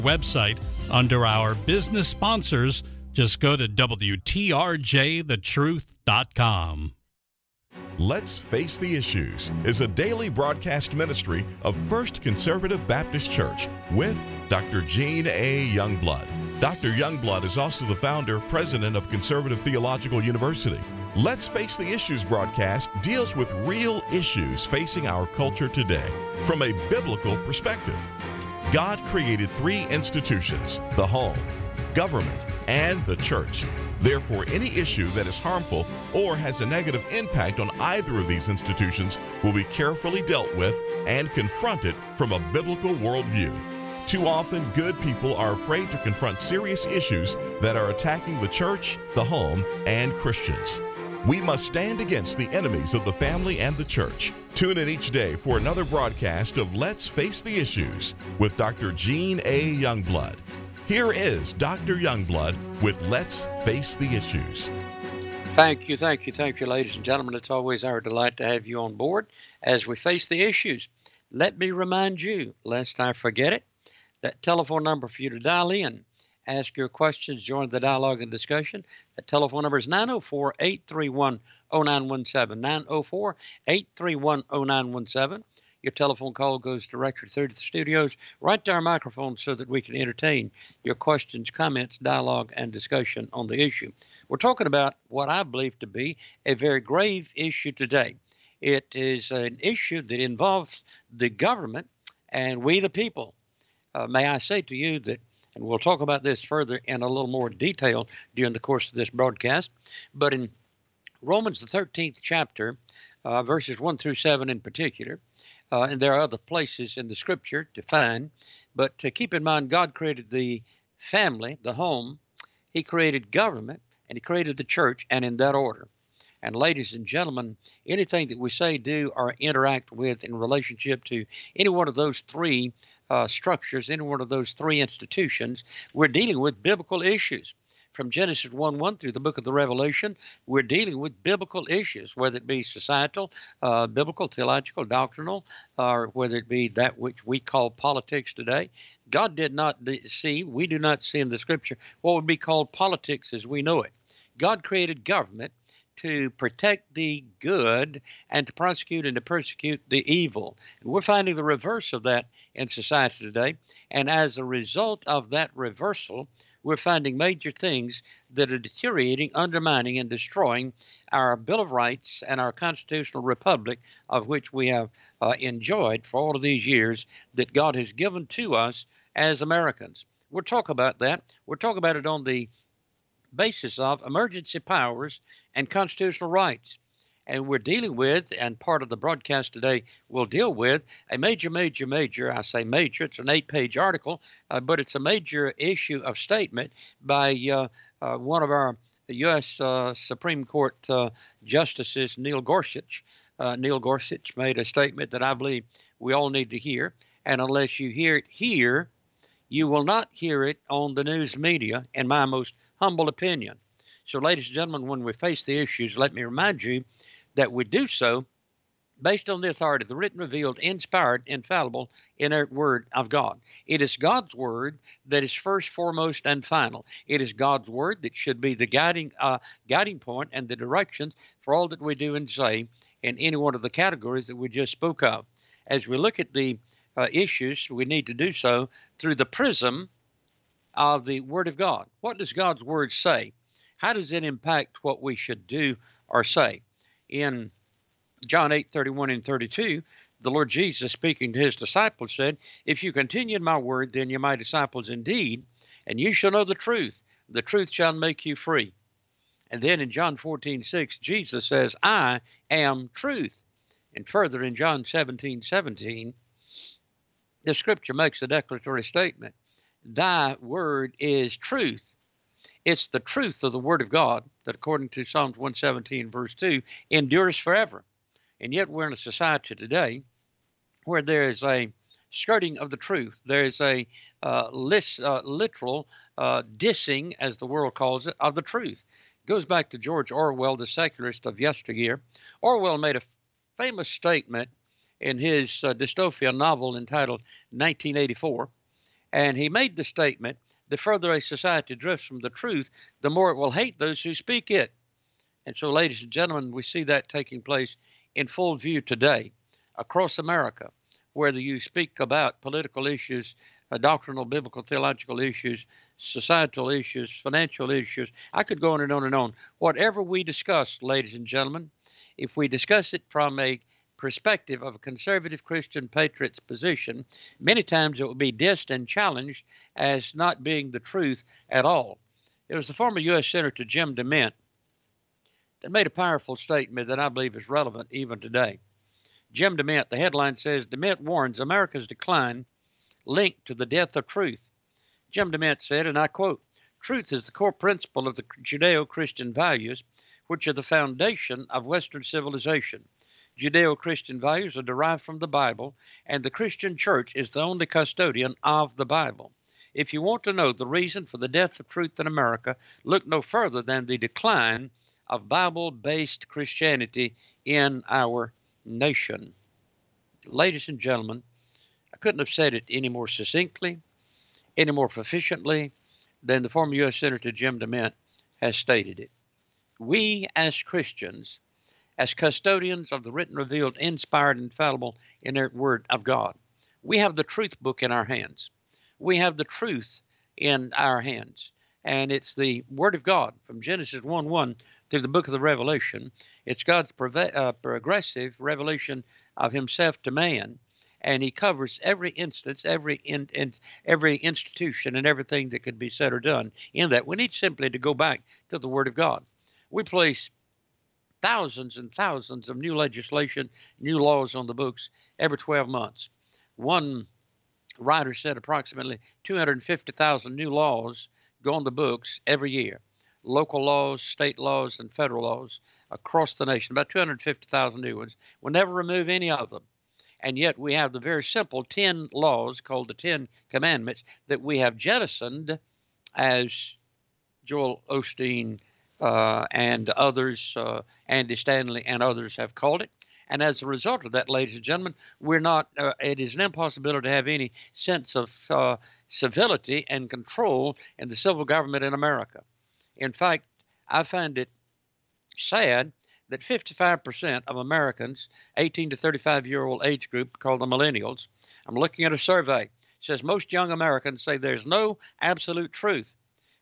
website under our business sponsors. Just go to WTRJTheTruth.com. Let's Face the Issues is a daily broadcast ministry of First Conservative Baptist Church with Dr. Gene A. Youngblood. Dr. Youngblood is also the founder, president of Conservative Theological University. Let's Face the Issues broadcast deals with real issues facing our culture today from a biblical perspective. God created three institutions: the home, government, and the church. Therefore, any issue that is harmful or has a negative impact on either of these institutions will be carefully dealt with and confronted from a biblical worldview. Too often, good people are afraid to confront serious issues that are attacking the church, the home, and Christians. We must stand against the enemies of the family and the church. Tune in each day for another broadcast of Let's Face the Issues with Dr. Gene A. Youngblood. Here is Dr. Youngblood with Let's Face the Issues. Thank you, ladies and gentlemen. It's always our delight to have you on board as we face the issues. Let me remind you, lest I forget it, that telephone number for you to dial in, ask your questions, join the dialogue and discussion. That telephone number is 904-831-0917, 904-831-0917. Your telephone call goes directly through to the studios, right to our microphone, so that we can entertain your questions, comments, dialogue, and discussion on the issue. We're talking about what I believe to be a very grave issue today. It is an issue that involves the government and we the people. May I say to you that, and we'll talk about this further in a little more detail during the course of this broadcast, but in Romans, the 13th chapter, verses 1 through 7 in particular, and there are other places in the scripture to find, but to keep in mind, God created the family, the home, he created government, and he created the church, and in that order. And ladies and gentlemen, anything that we say, do, or interact with in relationship to any one of those three structures, any one of those three institutions, we're dealing with biblical issues. From Genesis 1:1 through the book of the Revelation, we're dealing with biblical issues, whether it be societal, biblical, theological, doctrinal, or whether it be that which we call politics today. God did not see, we do not see in the scripture, what would be called politics as we know it. God created government to protect the good and to prosecute and to persecute the evil. And we're finding the reverse of that in society today. And as a result of that reversal, we're finding major things that are deteriorating, undermining, and destroying our Bill of Rights and our constitutional republic, of which we have enjoyed for all of these years that God has given to us as Americans. We'll talk about that. We'll talk about it on the basis of emergency powers and constitutional rights. And we're dealing with, and part of the broadcast today will deal with, a major, I say major, it's an 8-page article, but it's a major issue of statement by one of our U.S. Supreme Court justices, Neil Gorsuch. Neil Gorsuch made a statement that I believe we all need to hear, and unless you hear it here, you will not hear it on the news media, in my most humble opinion. So, ladies and gentlemen, when we face the issues, let me remind you that we do so based on the authority of the written, revealed, inspired, infallible, inerrant word of God. It is God's word that is first, foremost, and final. It is God's word that should be the guiding point and the directions for all that we do and say in any one of the categories that we just spoke of. As we look at the issues, we need to do so through the prism of the Word of God. What does God's Word say? How does it impact what we should do or say? In John 8:31 and 32, the Lord Jesus, speaking to his disciples, said, "If you continue in my word, then you're my disciples indeed, and you shall know the truth. The truth shall make you free." And then in John 14:6, Jesus says, "I am truth." And further in John 17:17, the scripture makes a declaratory statement. Thy word is truth. It's the truth of the word of God that, according to Psalms 117, verse 2, endures forever. And yet we're in a society today where there is a skirting of the truth. There is a literal dissing, as the world calls it, of the truth. It goes back to George Orwell, the secularist of yesteryear. Orwell made a famous statement in his dystopian novel entitled 1984. And he made the statement, the further a society drifts from the truth, the more it will hate those who speak it. And so, ladies and gentlemen, we see that taking place in full view today across America, whether you speak about political issues, doctrinal, biblical, theological issues, societal issues, financial issues. I could go on and on and on. Whatever we discuss, ladies and gentlemen, if we discuss it from a perspective of a conservative Christian patriot's position, many times it will be dissed and challenged as not being the truth at all. It was the former U.S. Senator Jim DeMint that made a powerful statement that I believe is relevant even today. Jim DeMint, the headline says, DeMint warns America's decline linked to the death of truth. Jim DeMint said, and I quote, "Truth is the core principle of the Judeo-Christian values, which are the foundation of Western civilization. Judeo-Christian values are derived from the Bible, and the Christian church is the only custodian of the Bible. If you want to know the reason for the death of truth in America, look no further than the decline of Bible-based Christianity in our nation." Ladies and gentlemen, I couldn't have said it any more succinctly, any more proficiently than the former U.S. Senator Jim DeMint has stated it. We as Christians, as custodians of the written, revealed, inspired, infallible, inerrant Word of God, we have the truth book in our hands. We have the truth in our hands. And it's the Word of God from Genesis 1:1 through the book of the Revelation. It's God's progressive revelation of himself to man. And he covers every instance, every institution, and everything that could be said or done in that. We need simply to go back to the Word of God. We place thousands and thousands of new legislation, new laws on the books every 12 months. One writer said approximately 250,000 new laws go on the books every year. Local laws, state laws, and federal laws across the nation, about 250,000 new ones. We'll never remove any of them. And yet we have the very simple 10 laws called the 10 Commandments that we have jettisoned, as Joel Osteen and others, Andy Stanley and others have called it. And as a result of that, ladies and gentlemen, we're not, it is an impossibility to have any sense of civility and control in the civil government in America. In fact, I find it sad that 55% of Americans, 18 to 35-year-old age group called the millennials, I'm looking at a survey, says most young Americans say there's no absolute truth.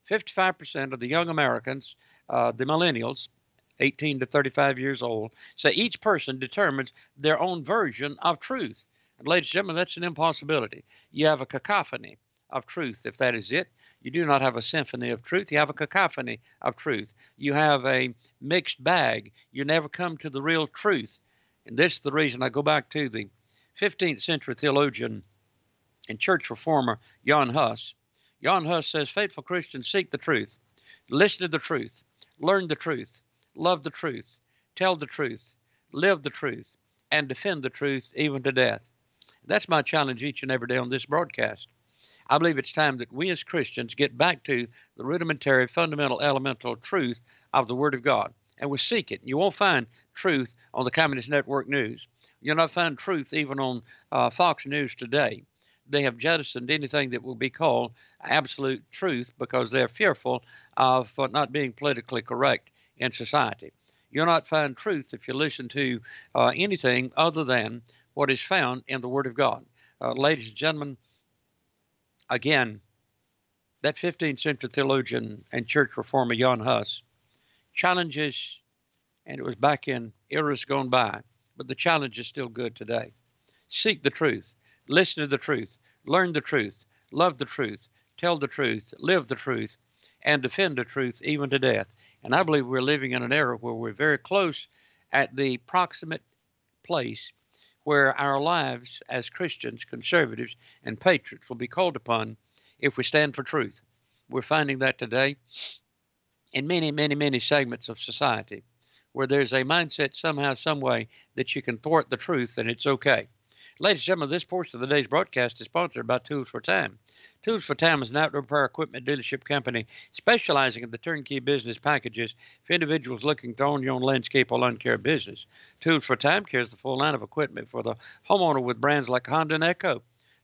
55% of the young Americans, the millennials, 18 to 35 years old, say each person determines their own version of truth. And ladies and gentlemen, that's an impossibility. You have a cacophony of truth, if that is it. You do not have a symphony of truth. You have a cacophony of truth. You have a mixed bag. You never come to the real truth. And this is the reason I go back to the 15th century theologian and church reformer, Jan Hus. Jan Hus says, faithful Christians seek the truth, listen to the truth, learn the truth, love the truth, tell the truth, live the truth, and defend the truth even to death. That's my challenge each and every day on this broadcast. I believe it's time that we as Christians get back to the rudimentary, fundamental, elemental truth of the Word of God. And we seek it. You won't find truth on the Communist Network News. You'll not find truth even on Fox News today. They have jettisoned anything that will be called absolute truth because they're fearful of not being politically correct in society. You'll not find truth if you listen to anything other than what is found in the Word of God. Ladies and gentlemen, again, that 15th century theologian and church reformer Jan Hus challenges, and it was back in eras gone by, but the challenge is still good today. Seek the truth, listen to the truth, learn the truth, love the truth, tell the truth, live the truth, and defend the truth even to death. And I believe we're living in an era where we're very close at the proximate place where our lives as Christians, conservatives, and patriots will be called upon if we stand for truth. We're finding that today in many, many, many segments of society where there's a mindset somehow, some way that you can thwart the truth and it's okay. Ladies and gentlemen, this portion of the day's broadcast is sponsored by Tools for Time. Tools for Time is an outdoor power equipment dealership company specializing in the turnkey business packages for individuals looking to own your own landscape or lawn care business. Tools for Time carries the full line of equipment for the homeowner with brands like Honda and Echo,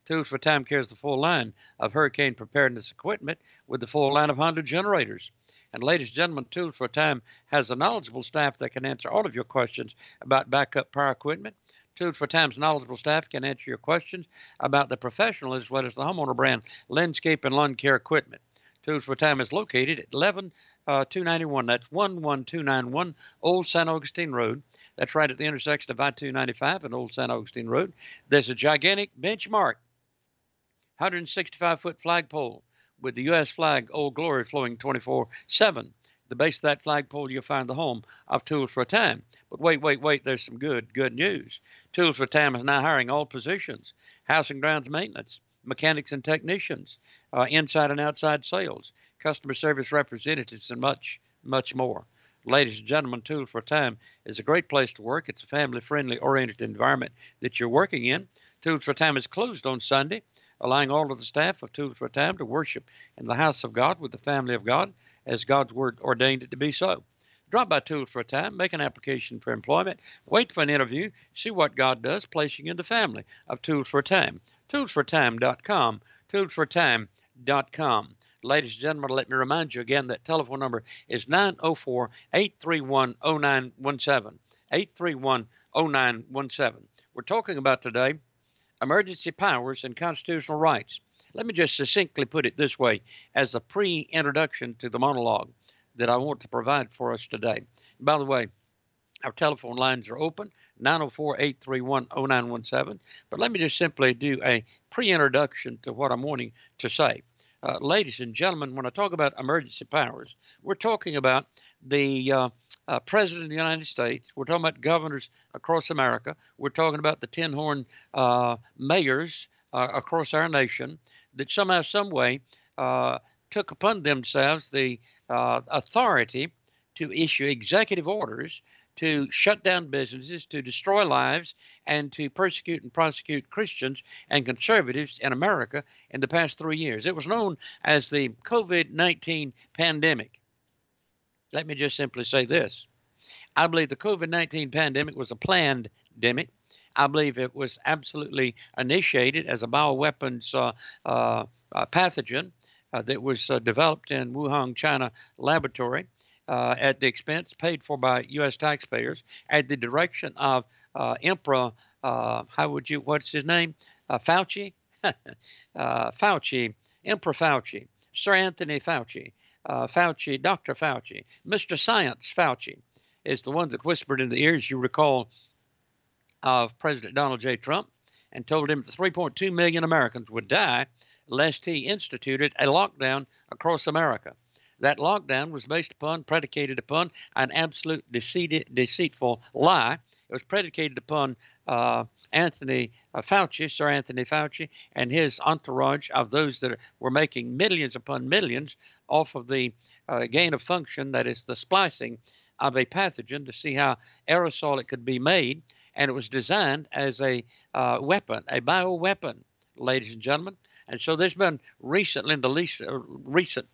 Tools for Time carries the full line of hurricane preparedness equipment with the full line of Honda generators. And ladies and gentlemen, Tools for Time has a knowledgeable staff that can answer all of your questions about backup power equipment. Tools for Time's knowledgeable staff can answer your questions about the professional as well as the homeowner brand landscape and lawn care equipment. Tools for Time is located at 11291. That's 11291 Old San Augustine Road. That's right at the intersection of I-295 and Old San Augustine Road. There's a gigantic Benchmark 165-foot flagpole with the U.S. flag, Old Glory, flowing 24/7. The base of that flagpole, you'll find the home of Tools for Time. But wait, there's some good news. Tools for Time is now hiring all positions: house and grounds maintenance, mechanics and technicians, inside and outside sales, customer service representatives, and much more. Ladies and gentlemen, Tools for Time is a great place to work. It's a family-friendly oriented environment that you're working in. Tools for Time is closed on Sunday, allowing all of the staff of Tools for Time to worship in the house of God with the family of God as God's word ordained it to be so. Drop by Tools for Time, make an application for employment, wait for an interview, see what God does, placing you in the family of Tools for Time. ToolsForTime.com, ToolsForTime.com. Ladies and gentlemen, let me remind you again that telephone number is 904-831-0917, 831-0917. We're talking about today emergency powers and constitutional rights. Let me just succinctly put it this way as a pre-introduction to the monologue that I want to provide for us today. By the way, our telephone lines are open, 904-831-0917. But let me just simply do a pre-introduction to what I'm wanting to say. Ladies and gentlemen, when I talk about emergency powers, we're talking about the President of the United States. We're talking about governors across America. We're talking about the tin-horn mayors across our nation that somehow, some way, took upon themselves the authority to issue executive orders to shut down businesses, to destroy lives, and to persecute and prosecute Christians and conservatives in America in the past 3 years. It was known as the COVID-19 pandemic. Let me just simply say this. I believe the COVID-19 pandemic was a planned demic. I believe it was absolutely initiated as a bioweapons pathogen that was developed in Wuhan, China laboratory at the expense paid for by U.S. taxpayers at the direction of Emperor, what's his name? Fauci? Fauci, Emperor Fauci, Sir Anthony Fauci, Dr. Fauci, Mr. Science Fauci is the one that whispered in the ears, you recall, of President Donald J. Trump and told him that 3.2 million Americans would die lest he instituted a lockdown across America. That lockdown was predicated upon an absolute deceitful lie. It was predicated upon Sir Anthony Fauci, and his entourage of those that were making millions upon millions off of the gain of function, that is the splicing of a pathogen to see how aerosol it could be made. And it was designed as a weapon, a bioweapon, ladies and gentlemen. And so there's been recently, in the recent,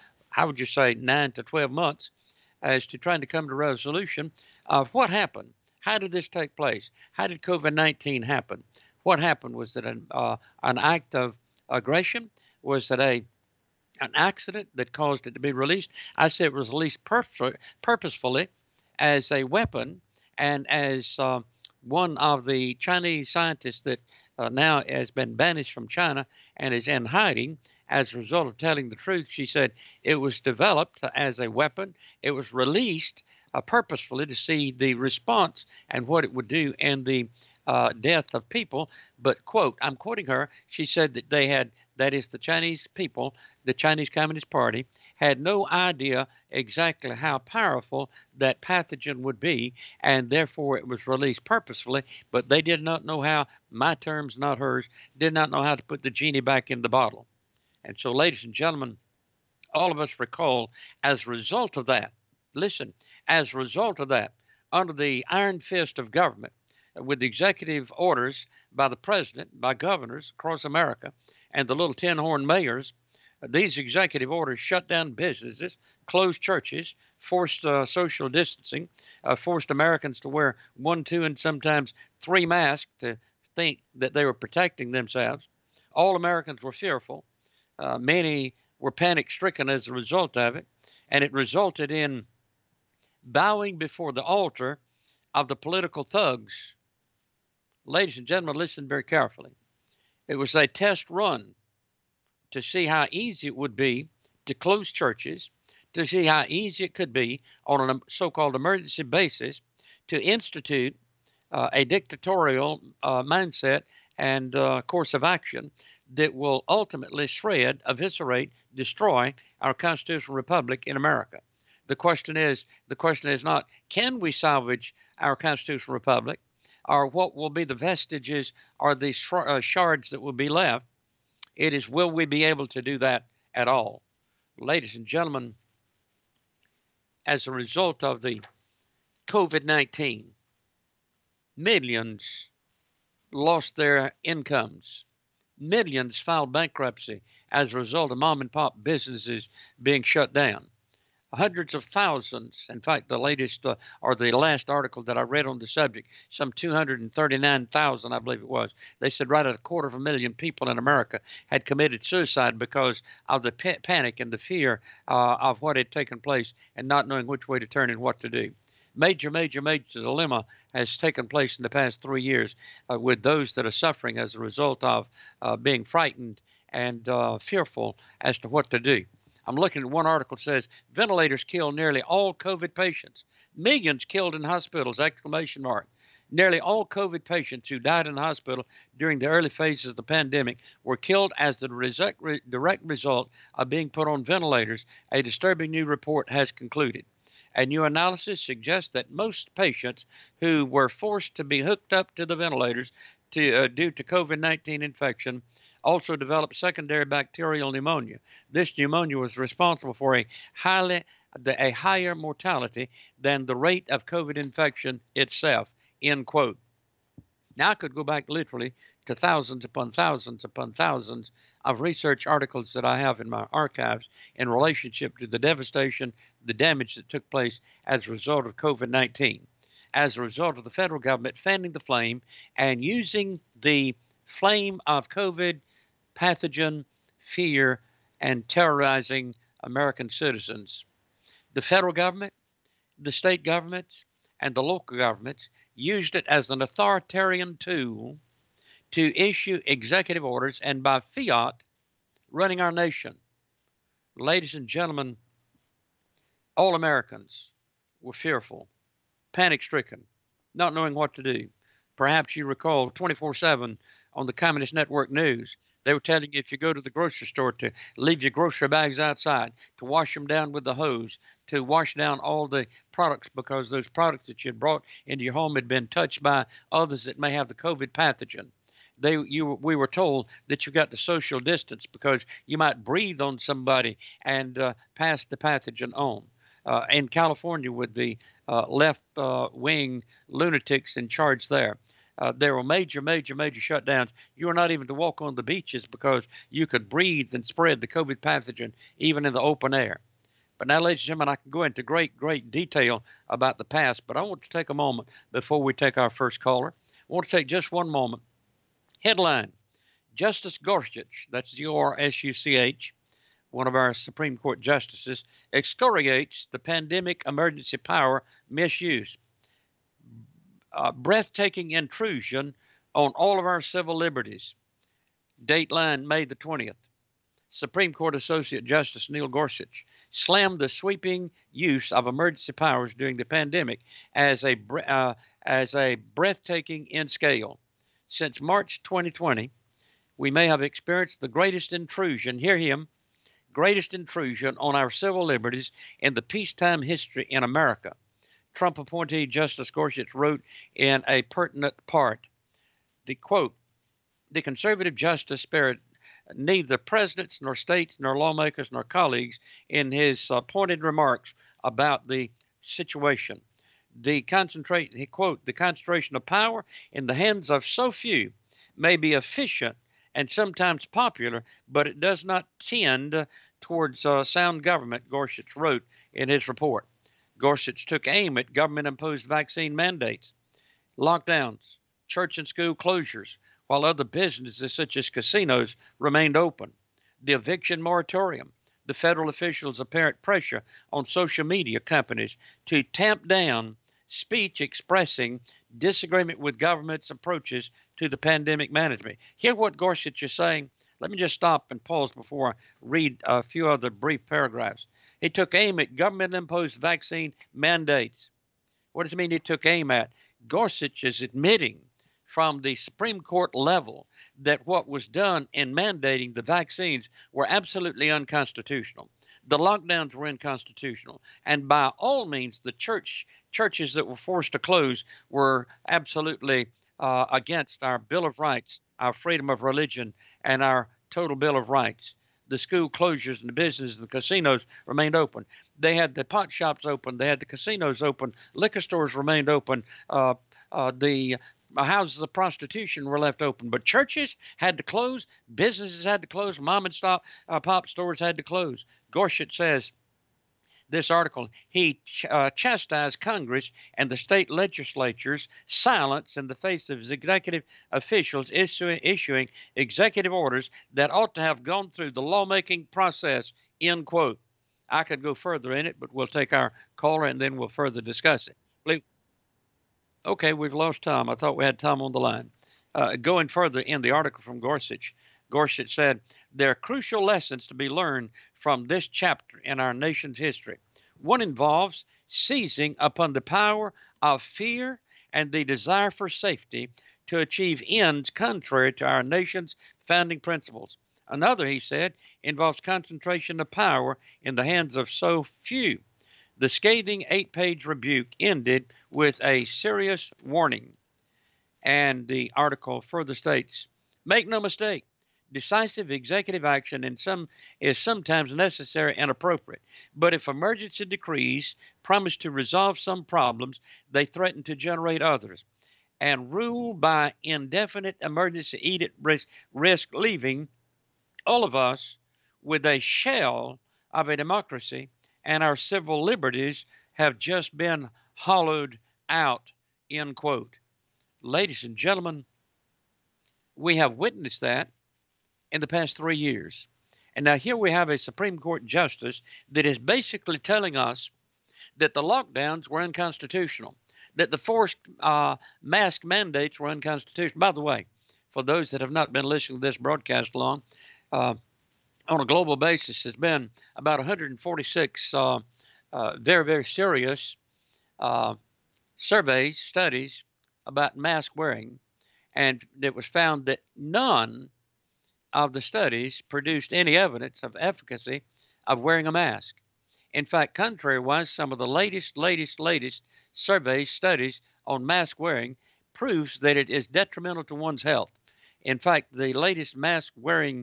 9 to 12 months, as to trying to come to resolution of what happened. How did this take place? How did COVID-19 happen? What happened? Was it an act of aggression? Was it an accident that caused it to be released? I say it was released purposefully as a weapon and as one of the Chinese scientists that now has been banished from China and is in hiding as a result of telling the truth. She said it was developed as a weapon. It was released purposefully to see the response and what it would do in the death of people. But, quote, I'm quoting her, she said that they had, that is the Chinese people, the Chinese Communist Party, had no idea exactly how powerful that pathogen would be, and therefore it was released purposefully, but they did not know how, my terms, not hers, did not know how to put the genie back in the bottle. And so, ladies and gentlemen, all of us recall, as a result of that, listen, as a result of that, under the iron fist of government, with the executive orders by the president, by governors across America, and the little tin-horn mayors, these executive orders shut down businesses, closed churches, forced social distancing, forced Americans to wear 1, 2, and sometimes 3 masks to think that they were protecting themselves. All Americans were fearful. Many were panic-stricken as a result of it, and it resulted in bowing before the altar of the political thugs. Ladies and gentlemen, listen very carefully. It was a test run to see how easy it would be to close churches, to see how easy it could be on a so-called emergency basis to institute a dictatorial mindset and course of action that will ultimately shred, eviscerate, destroy our constitutional republic in America. The question is not, can we salvage our constitutional republic, or what will be the vestiges or the shards that will be left? It is, will we be able to do that at all? Ladies and gentlemen, as a result of the COVID-19, millions lost their incomes. Millions filed bankruptcy as a result of mom and pop businesses being shut down. Hundreds of thousands, in fact, the latest or the last article that I read on the subject, some 239,000, I believe it was. They said right at 250,000 people in America had committed suicide because of the panic and the fear of what had taken place and not knowing which way to turn and what to do. Major dilemma has taken place in the past 3 years with those that are suffering as a result of being frightened and fearful as to what to do. I'm looking at one article that says ventilators kill nearly all COVID patients. Millions killed in hospitals, ! Nearly all COVID patients who died in the hospital during the early phases of the pandemic were killed as the direct result of being put on ventilators, a disturbing new report has concluded. A new analysis suggests that most patients who were forced to be hooked up to the ventilators due to COVID-19 infection also developed secondary bacterial pneumonia. This pneumonia was responsible for a higher mortality than the rate of COVID infection itself, end quote. Now I could go back literally to thousands upon thousands upon thousands of research articles that I have in my archives in relationship to the devastation, the damage that took place as a result of COVID-19, as a result of the federal government fanning the flame and using the flame of COVID pathogen fear and terrorizing American citizens. The federal government, the state governments, and the local governments used it as an authoritarian tool to issue executive orders and by fiat running our nation. Ladies and gentlemen, all Americans were fearful, panic-stricken, not knowing what to do. Perhaps you recall 24/7 on the Communist Network News, they were telling you if you go to the grocery store to leave your grocery bags outside, to wash them down with the hose, to wash down all the products because those products that you had brought into your home had been touched by others that may have the COVID pathogen. We were told that you got to social distance because you might breathe on somebody and pass the pathogen on. In California, with the left-wing lunatics in charge there were major shutdowns. You were not even to walk on the beaches because you could breathe and spread the COVID pathogen even in the open air. But now, ladies and gentlemen, I can go into great detail about the past, but I want to take a moment before we take our first caller. I want to take just one moment. Headline: Justice Gorsuch, that's Gorsuch, one of our Supreme Court justices, excoriates the pandemic emergency power misuse. Breathtaking intrusion on all of our civil liberties. Dateline May the 20th. Supreme Court Associate Justice Neil Gorsuch slammed the sweeping use of emergency powers during the pandemic as a breathtaking in scale. Since March 2020, we may have experienced the greatest intrusion, hear him, greatest intrusion on our civil liberties in the peacetime history in America. Trump appointee Justice Gorsuch wrote in a pertinent part, the quote, the conservative justice spared neither presidents nor states nor lawmakers nor colleagues in his pointed remarks about the situation. He quote, the concentration of power in the hands of so few may be efficient and sometimes popular, but it does not tend towards sound government, Gorsuch wrote in his report. Gorsuch took aim at government-imposed vaccine mandates, lockdowns, church and school closures, while other businesses such as casinos remained open. The eviction moratorium, the federal officials' apparent pressure on social media companies to tamp down speech expressing disagreement with government's approaches to the pandemic management. Hear what Gorsuch is saying. Let me just stop and pause before I read a few other brief paragraphs. He took aim at government-imposed vaccine mandates. What does it mean he took aim at? Gorsuch is admitting from the Supreme Court level that what was done in mandating the vaccines were absolutely unconstitutional. The lockdowns were unconstitutional. And by all means, the churches that were forced to close were absolutely against our Bill of Rights, our freedom of religion, and our total Bill of Rights. The school closures and the businesses, the casinos remained open. They had the pot shops open. They had the casinos open. Liquor stores remained open. The houses of prostitution were left open. But churches had to close. Businesses had to close. Mom and pop stores had to close. Gorsuch says, this article, he chastised Congress and the state legislatures' silence in the face of executive officials issuing executive orders that ought to have gone through the lawmaking process, end quote. I could go further in it, but we'll take our caller and then we'll further discuss it. Okay, we've lost Tom. I thought we had Tom on the line. Going further in the article from Gorsuch, Gorsuch said, there are crucial lessons to be learned from this chapter in our nation's history. One involves seizing upon the power of fear and the desire for safety to achieve ends contrary to our nation's founding principles. Another, he said, involves concentration of power in the hands of so few. The scathing 8-page rebuke ended with a serious warning. And the article further states, make no mistake, decisive executive action is sometimes necessary and appropriate. But if emergency decrees promise to resolve some problems, they threaten to generate others. And rule by indefinite emergency edict risk leaving all of us with a shell of a democracy, and our civil liberties have just been hollowed out, end quote. Ladies and gentlemen, we have witnessed that in the past 3 years. And now here we have a Supreme Court justice that is basically telling us that the lockdowns were unconstitutional, that the forced mask mandates were unconstitutional. By the way, for those that have not been listening to this broadcast long, on a global basis, there's been about 146 very, very serious surveys, studies about mask wearing, and it was found that none of the studies produced any evidence of efficacy of wearing a mask. In fact, contrary-wise, some of the latest surveys, studies on mask wearing proves that it is detrimental to one's health. In fact, the latest mask wearing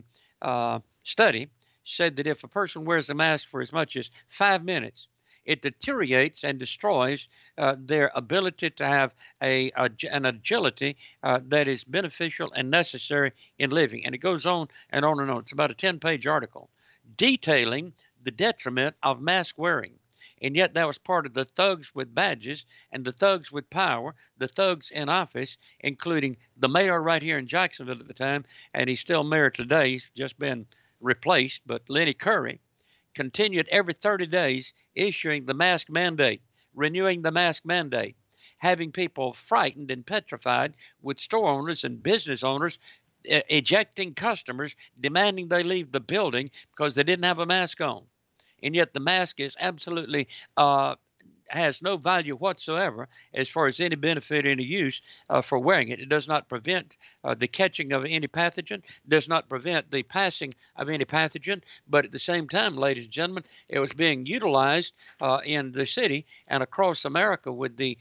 study said that if a person wears a mask for as much as 5 minutes, it deteriorates and destroys their ability to have an agility that is beneficial and necessary in living. And it goes on and on and on. It's about a 10-page article detailing the detriment of mask wearing. And yet that was part of the thugs with badges and the thugs with power, the thugs in office, including the mayor right here in Jacksonville at the time, and he's still mayor today. He's just been replaced, but Lenny Curry continued every 30 days issuing the mask mandate, renewing the mask mandate, having people frightened and petrified, with store owners and business owners ejecting customers, demanding they leave the building because they didn't have a mask on. And yet the mask is absolutely has no value whatsoever as far as any benefit, any use for wearing it. It does not prevent the catching of any pathogen, does not prevent the passing of any pathogen, but at the same time, ladies and gentlemen, it was being utilized in the city and across America with the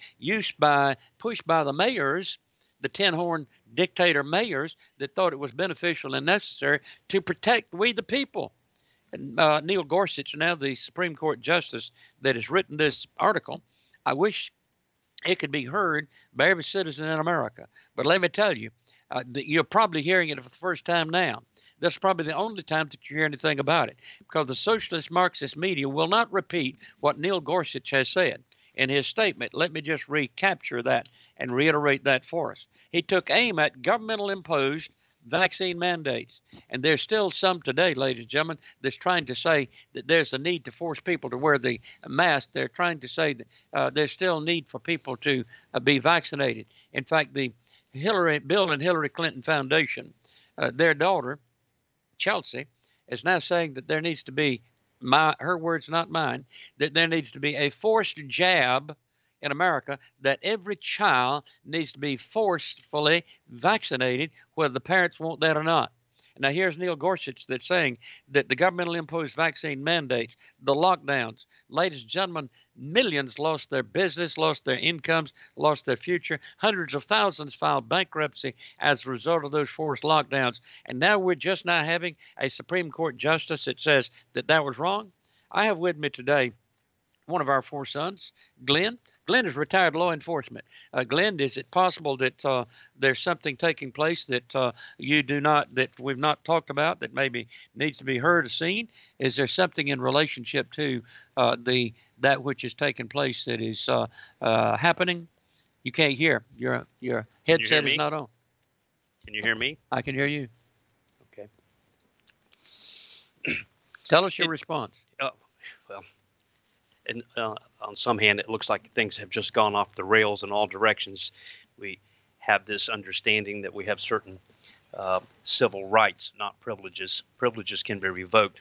push by the mayors, the tin-horn dictator mayors that thought it was beneficial and necessary to protect we the people. Neil Gorsuch, now the Supreme Court justice that has written this article, I wish it could be heard by every citizen in America. But let me tell you, you're probably hearing it for the first time now. That's probably the only time that you hear anything about it, because the socialist Marxist media will not repeat what Neil Gorsuch has said in his statement. Let me just recapture that and reiterate that for us. He took aim at governmental imposed vaccine mandates. And there's still some today, ladies and gentlemen, that's trying to say that there's a need to force people to wear the mask. They're trying to say that there's still need for people to be vaccinated. In fact, the Bill and Hillary Clinton Foundation, their daughter, Chelsea, is now saying that there needs to be, her words, not mine, that there needs to be a forced jab in America, that every child needs to be forcefully vaccinated, whether the parents want that or not. Now, here's Neil Gorsuch that's saying that the governmental imposed vaccine mandates, the lockdowns, ladies and gentlemen, millions lost their business, lost their incomes, lost their future. Hundreds of thousands filed bankruptcy as a result of those forced lockdowns. And now we're just now having a Supreme Court justice that says that that was wrong. I have with me today one of our four sons, Glenn. Glenn is retired law enforcement. Glenn, is it possible that there's something taking place that that we've not talked about, that maybe needs to be heard or seen? Is there something in relationship to that which is taking place that is happening? You can't hear. Your headset is not on. Can you hear me? I can hear you. Okay. Tell us your response. Well. And on some hand, it looks like things have just gone off the rails in all directions. We have this understanding that we have certain civil rights, not privileges. Privileges can be revoked.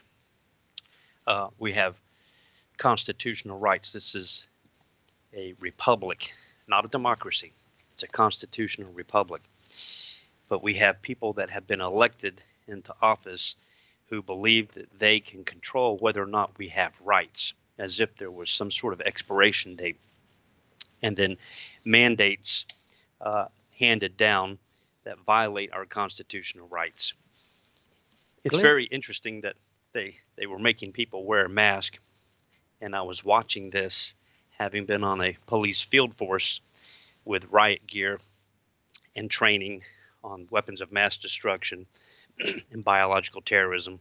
We have constitutional rights. This is a republic, not a democracy. It's a constitutional republic. But we have people that have been elected into office who believe that they can control whether or not we have rights, as if there was some sort of expiration date, and then mandates handed down that violate our constitutional rights. It's very interesting that they were making people wear a mask, and I was watching this, having been on a police field force with riot gear and training on weapons of mass destruction and biological terrorism.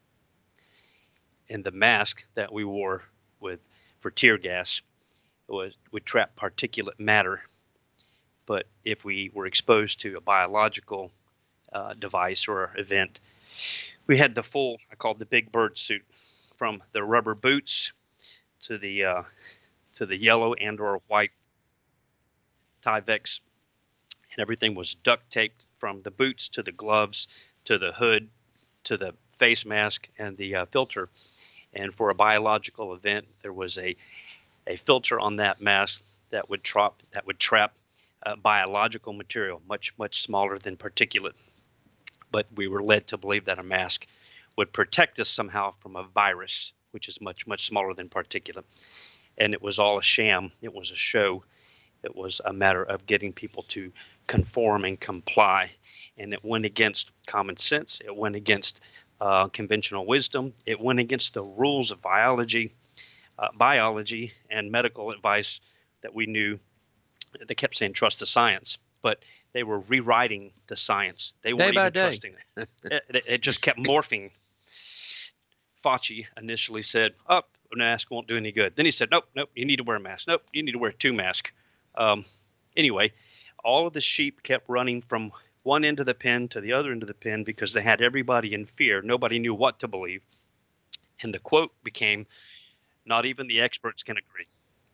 And the mask that we wore for tear gas would trap particulate matter. But if we were exposed to a biological device or event, we had the full, I call it the big bird suit, from the rubber boots to the yellow and or white Tyvek, and everything was duct taped from the boots to the gloves to the hood to the face mask and the filter. And for a biological event, there was a filter on that mask that would trap biological material, much smaller than particulate. But we were led to believe that a mask would protect us somehow from a virus, which is much smaller than particulate. And it was all a sham. It was a show. It was a matter of getting people to conform and comply. And it went against common sense. It went against conventional wisdom. It went against the rules of biology and medical advice that we knew. They kept saying trust the science, but they were rewriting the science. They weren't even trusting it. It just kept morphing. Fauci initially said, a mask won't do any good. Then he said, nope, you need to wear a mask. Nope, you need to wear two masks. Anyway, all of the sheep kept running from one end of the pen to the other end of the pen because they had everybody in fear. Nobody knew what to believe. And the quote became, not even the experts can agree.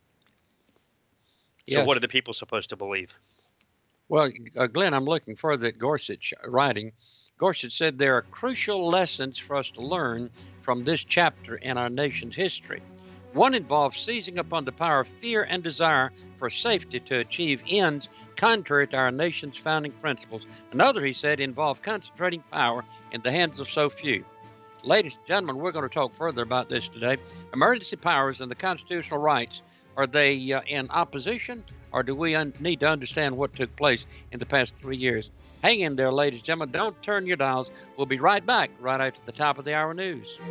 So what are the people supposed to believe? Well, Glenn, I'm looking further at Gorsuch writing. Gorsuch said there are crucial lessons for us to learn from this chapter in our nation's history. One involves seizing upon the power of fear and desire for safety to achieve ends contrary to our nation's founding principles. Another, he said, involved concentrating power in the hands of so few. Ladies and gentlemen, we're going to talk further about this today. Emergency powers and the constitutional rights, are they in opposition, or do we need to understand what took place in the past 3 years? Hang in there, ladies and gentlemen. Don't turn your dials. We'll be right back right after the top of the hour news.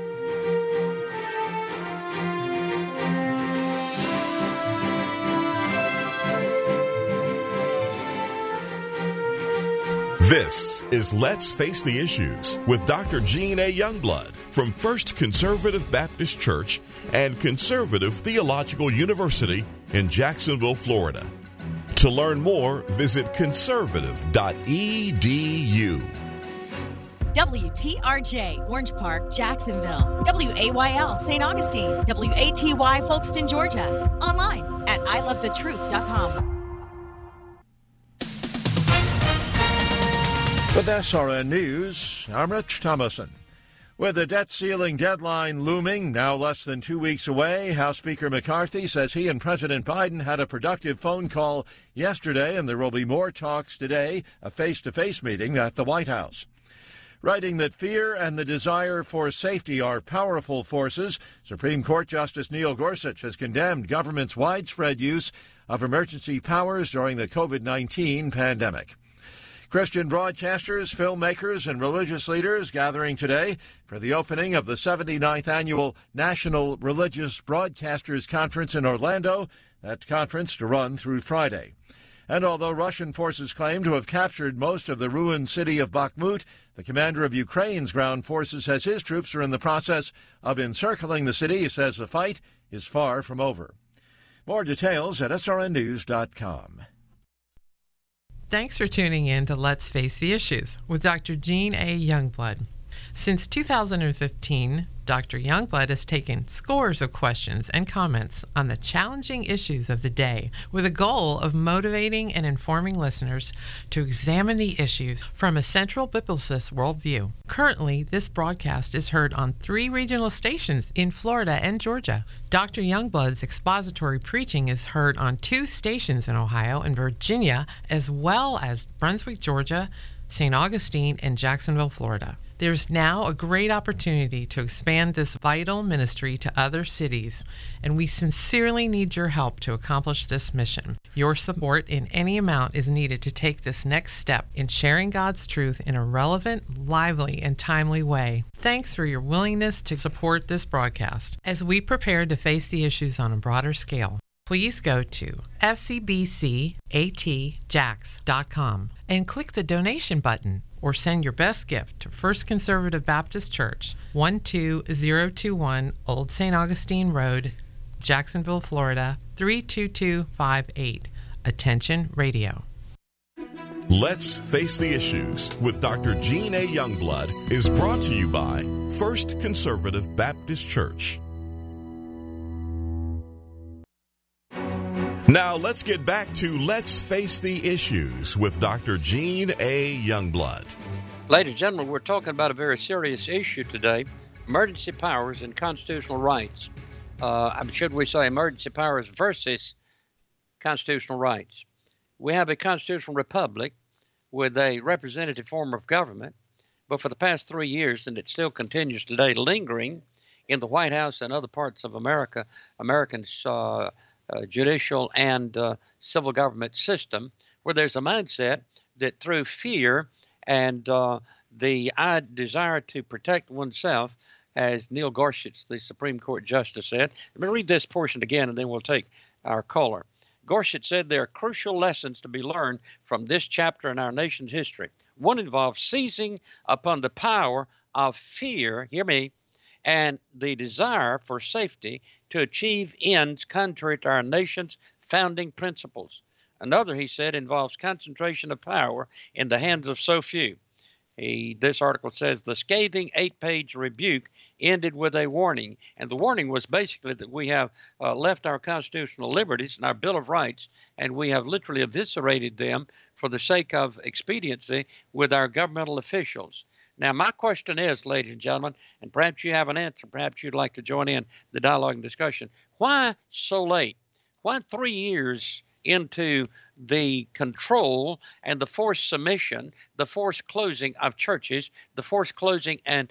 This is Let's Face the Issues with Dr. Gene A. Youngblood from First Conservative Baptist Church and Conservative Theological University in Jacksonville, Florida. To learn more, visit conservative.edu. WTRJ, Orange Park, Jacksonville. WAYL, St. Augustine. WATY, Folkestone, Georgia. Online at ilovethetruth.com. With SRN News, I'm Rich Thomason. With the debt ceiling deadline looming, now less than 2 weeks away, House Speaker McCarthy says he and President Biden had a productive phone call yesterday, and there will be more talks today, a face-to-face meeting at the White House. Writing that fear and the desire for safety are powerful forces, Supreme Court Justice Neil Gorsuch has condemned government's widespread use of emergency powers during the COVID-19 pandemic. Christian broadcasters, filmmakers, and religious leaders gathering today for the opening of the 79th Annual National Religious Broadcasters Conference in Orlando, that conference to run through Friday. And although Russian forces claim to have captured most of the ruined city of Bakhmut, the commander of Ukraine's ground forces says his troops are in the process of encircling the city. He says the fight is far from over. More details at srnnews.com. Thanks for tuning in to Let's Face the Issues with Dr. Jean A. Youngblood. Since 2015, Dr. Youngblood has taken scores of questions and comments on the challenging issues of the day with a goal of motivating and informing listeners to examine the issues from a central biblicist worldview. Currently, this broadcast is heard on 3 regional stations in Florida and Georgia. Dr. Youngblood's expository preaching is heard on 2 stations in Ohio and Virginia, as well as Brunswick, Georgia, St. Augustine, and Jacksonville, Florida. There's now a great opportunity to expand this vital ministry to other cities, and we sincerely need your help to accomplish this mission. Your support in any amount is needed to take this next step in sharing God's truth in a relevant, lively, and timely way. Thanks for your willingness to support this broadcast as we prepare to face the issues on a broader scale. Please go to fcbcatjax.com and click the donation button, or send your best gift to First Conservative Baptist Church, 12021 Old St. Augustine Road, Jacksonville, Florida, 32258. Attention Radio. Let's Face the Issues with Dr. Jean A. Youngblood is brought to you by First Conservative Baptist Church. Now let's get back to Let's Face the Issues with Dr. Jean A. Youngblood. Ladies and gentlemen, we're talking about a very serious issue today, emergency powers and constitutional rights. Should we say emergency powers versus constitutional rights? We have a constitutional republic with a representative form of government, but for the past 3 years, and it still continues today, lingering in the White House and other parts of America, Americans' judicial and civil government system, where there's a mindset that through fear and the desire to protect oneself, as Neil Gorsuch, the Supreme Court Justice, said. Let me read this portion again, and then we'll take our caller. Gorsuch said there are crucial lessons to be learned from this chapter in our nation's history. One involves seizing upon the power of fear, hear me, and the desire for safety to achieve ends contrary to our nation's founding principles. Another, he said, involves concentration of power in the hands of so few. This article says the scathing 8-page rebuke ended with a warning. And the warning was basically that we have left our constitutional liberties and our Bill of Rights, and we have literally eviscerated them for the sake of expediency with our governmental officials. Now, my question is, ladies and gentlemen, and perhaps you have an answer, perhaps you'd like to join in the dialogue and discussion. Why so late? Why 3 years into the control and the forced submission, the forced closing of churches, the forced closing and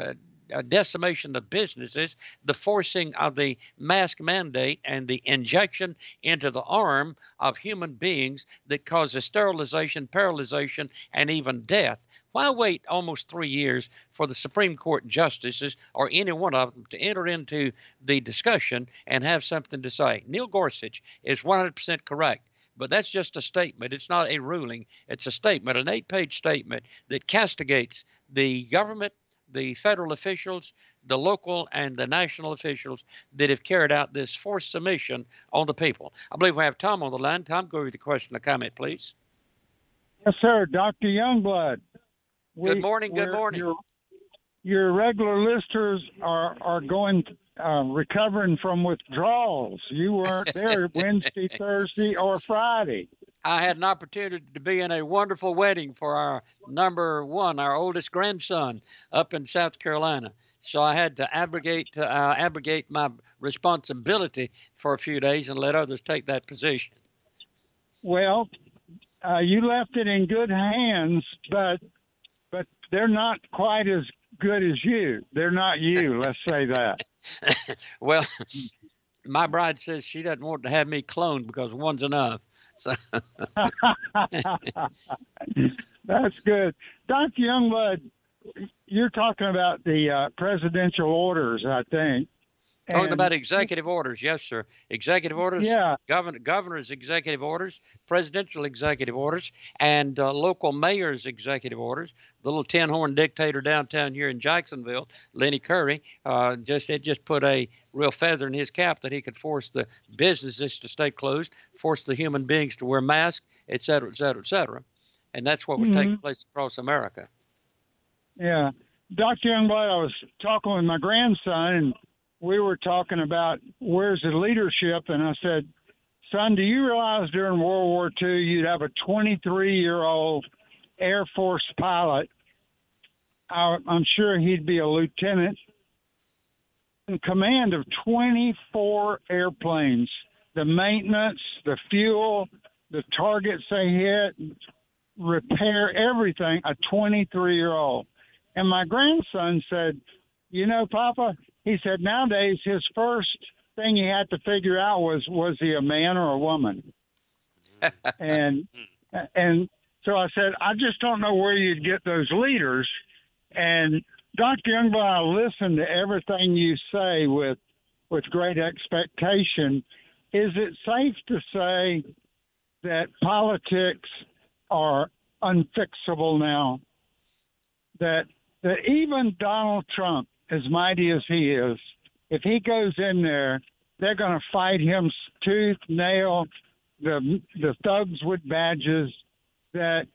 decimation of businesses, the forcing of the mask mandate, and the injection into the arm of human beings that causes sterilization, paralyzation, and even death? Why wait almost 3 years for the Supreme Court justices or any one of them to enter into the discussion and have something to say? Neil Gorsuch is 100% correct, but that's just a statement. It's not a ruling. It's a statement, an 8-page statement that castigates the government, the federal officials, the local and the national officials that have carried out this forced submission on the people. I believe we have Tom on the line. Tom, go with the question or comment, please. Yes, sir. Dr. Youngblood. Good morning. Good morning. Your regular listeners are going recovering from withdrawals. You weren't there Wednesday, Thursday, or Friday. I had an opportunity to be in a wonderful wedding for our number one, our oldest grandson up in South Carolina. So I had to abrogate my responsibility for a few days and let others take that position. Well, you left it in good hands, but they're not quite as good as you. They're not you, let's say that. Well, my bride says she doesn't want to have me cloned because one's enough. So. That's good. Dr. Youngblood, you're talking about the presidential orders, I think. Talking about executive orders, yes, sir. Executive orders, yeah. Governor's executive orders, presidential executive orders, and local mayor's executive orders. The little tin-horn dictator downtown here in Jacksonville, Lenny Curry, just put a real feather in his cap that he could force the businesses to stay closed, force the human beings to wear masks, et cetera, et cetera, et cetera. And that's what was taking place across America. Yeah. Dr. Youngblood, I was talking with my grandson, and we were talking about where's the leadership, and I said, son, do you realize during World War II you'd have a 23-year-old Air Force pilot? I'm sure he'd be a lieutenant in command of 24 airplanes. The maintenance, the fuel, the targets they hit, repair, everything, a 23-year-old. And my grandson said, you know, Papa, he said nowadays his first thing he had to figure out was he a man or a woman? and so I said, I just don't know where you'd get those leaders. And Dr. Youngblood, I listen to everything you say with great expectation. Is it safe to say that politics are unfixable now? That even Donald Trump, as mighty as he is, if he goes in there, they're going to fight him tooth, nail, the thugs with badges. That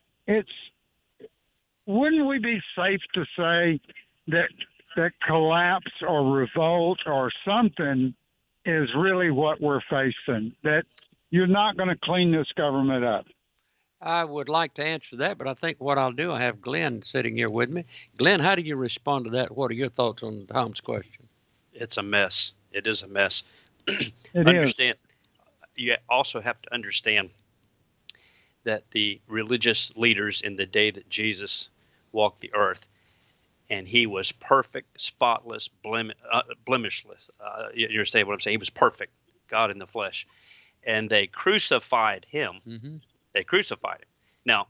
wouldn't we be safe to say that collapse or revolt or something is really what we're facing? That you're not going to clean this government up? I would like to answer that, but I think what I'll do, I have Glenn sitting here with me. Glenn, how do you respond to that? What are your thoughts on Tom's question? It's a mess. It is a mess. Understand. You also have to understand that the religious leaders in the day that Jesus walked the earth, and he was perfect, spotless, blemishless. You understand what I'm saying? He was perfect, God in the flesh. And they crucified him. Mm-hmm. They crucified him. Now,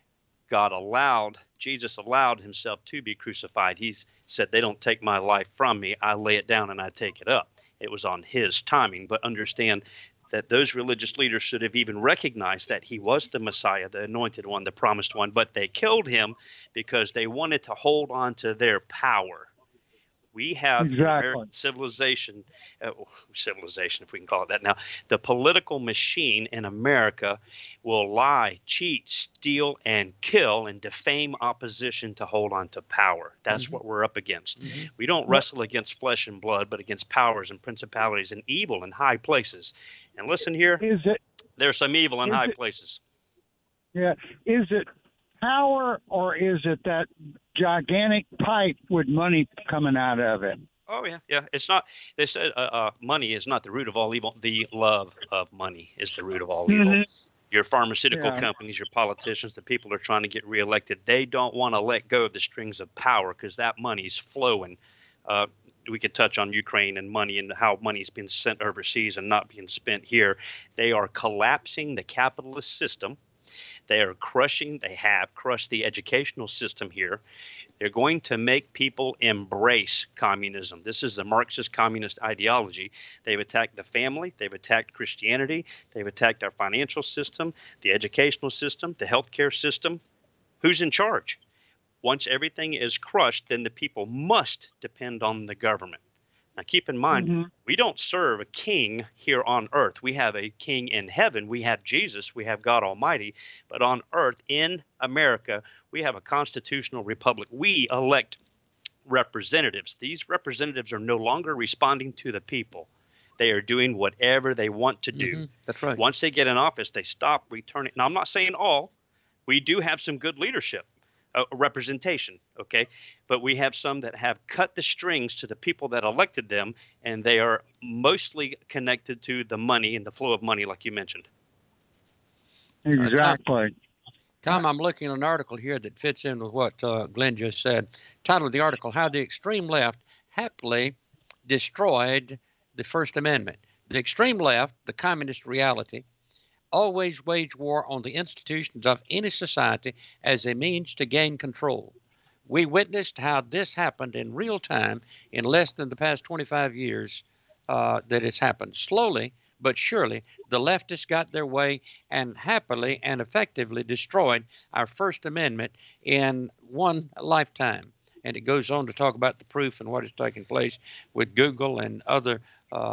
Jesus allowed himself to be crucified. He said, they don't take my life from me. I lay it down and I take it up. It was on his timing. But understand that those religious leaders should have even recognized that he was the Messiah, the anointed one, the promised one. But they killed him because they wanted to hold on to their power. We have American civilization, if we can call it that now. The political machine in America will lie, cheat, steal, and kill and defame opposition to hold on to power. That's what we're up against. Mm-hmm. We don't wrestle against flesh and blood, but against powers and principalities and evil in high places. And listen here, there's some evil in high places. Yeah. Is it power, or is it that gigantic pipe with money coming out of it? Oh, yeah. It's not. They said money is not the root of all evil. The love of money is the root of all evil. Your pharmaceutical companies, your politicians, the people who are trying to get reelected, they don't want to let go of the strings of power because that money's flowing. We could touch on Ukraine and money and how money's been sent overseas and not being spent here. They are collapsing the capitalist system. They have crushed the educational system here. They're going to make people embrace communism. This is the Marxist communist ideology. They've attacked the family. They've attacked Christianity. They've attacked our financial system, the educational system, the healthcare system. Who's in charge? Once everything is crushed, then the people must depend on the government. Now, keep in mind, we don't serve a king here on earth. We have a king in heaven. We have Jesus. We have God Almighty. But on earth, in America, we have a constitutional republic. We elect representatives. These representatives are no longer responding to the people. They are doing whatever they want to do. That's right. Once they get in office, they stop returning. Now, I'm not saying all. We do have some good leadership. Representation, okay? But we have some that have cut the strings to the people that elected them, and they are mostly connected to the money and the flow of money, like you mentioned. Exactly. Tom, I'm looking at an article here that fits in with what Glenn just said. Title of the article, How the Extreme Left Happily Destroyed the First Amendment. The extreme left, the communist reality, always wage war on the institutions of any society as a means to gain control. We witnessed how this happened in real time in less than the past 25 years that it's happened. Slowly but surely, the leftists got their way and happily and effectively destroyed our First Amendment in one lifetime. And it goes on to talk about the proof and what is taking place with Google and other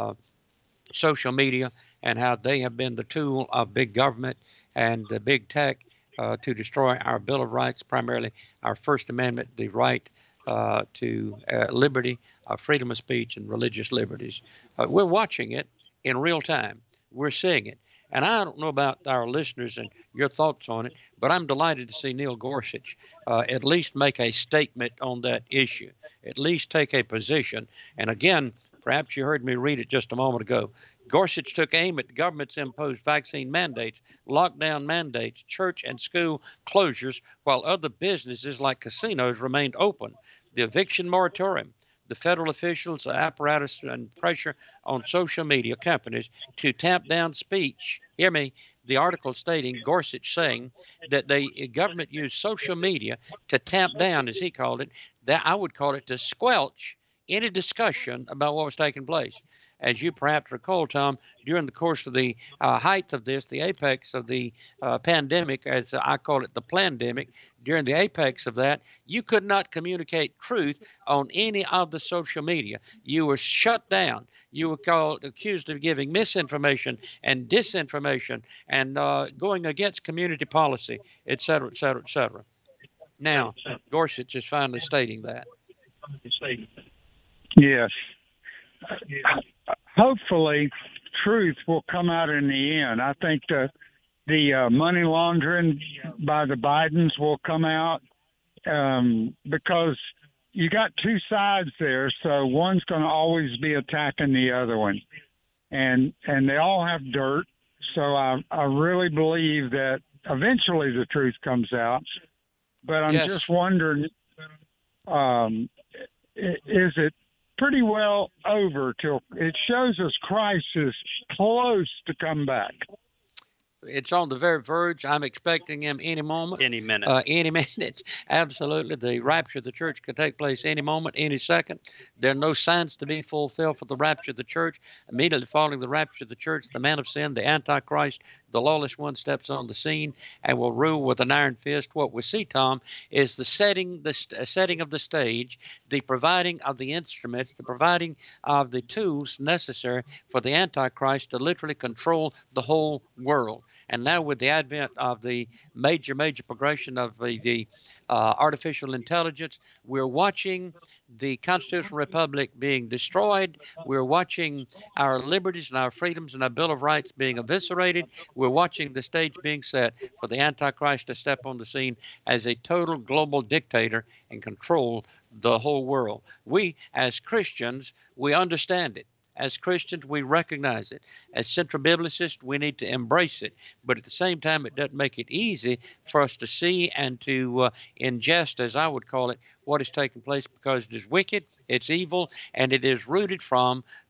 social media, and how they have been the tool of big government and big tech to destroy our Bill of Rights, primarily our First Amendment, the right to liberty, freedom of speech, and religious liberties. We're watching it in real time. We're seeing it. And I don't know about our listeners and your thoughts on it, but I'm delighted to see Neil Gorsuch at least make a statement on that issue, at least take a position. And again, perhaps you heard me read it just a moment ago. Gorsuch took aim at the government's imposed vaccine mandates, lockdown mandates, church and school closures, while other businesses like casinos remained open. The eviction moratorium, the federal officials' apparatus and pressure on social media companies to tamp down speech. Hear me. The article stating Gorsuch saying that the government used social media to tamp down, as he called it, that I would call it to squelch any discussion about what was taking place. As you perhaps recall, Tom, during the course of the height of this, the apex of the pandemic, as I call it, the plandemic, during the apex of that, you could not communicate truth on any of the social media. You were shut down. You were accused of giving misinformation and disinformation and going against community policy, et cetera, et cetera, et cetera. Now, Gorsuch is finally stating that. Yes. Hopefully, truth will come out in the end. I think the money laundering by the Bidens will come out because you got two sides there, so one's going to always be attacking the other one, and they all have dirt. So I really believe that eventually the truth comes out. But I'm just wondering, is it pretty well over till it shows us Christ is close to come back? It's on the very verge. I'm expecting him any moment. Any minute. Any minute. Absolutely. The rapture of the church could take place any moment, any second. There are no signs to be fulfilled for the rapture of the church. Immediately following the rapture of the church, the man of sin, the Antichrist, the lawless one steps on the scene and will rule with an iron fist. What we see, Tom, is the setting of the stage, the providing of the instruments, the providing of the tools necessary for the Antichrist to literally control the whole world. And now with the advent of the major progression of the artificial intelligence, we're watching the constitutional republic being destroyed. We're watching our liberties and our freedoms and our Bill of Rights being eviscerated. We're watching the stage being set for the Antichrist to step on the scene as a total global dictator and control the whole world. We, as Christians, we understand it. As Christians, we recognize it. As central biblicists, we need to embrace it. But at the same time, it doesn't make it easy for us to see and to ingest, as I would call it, what is taking place, because it is wicked, it's evil, and it is rooted from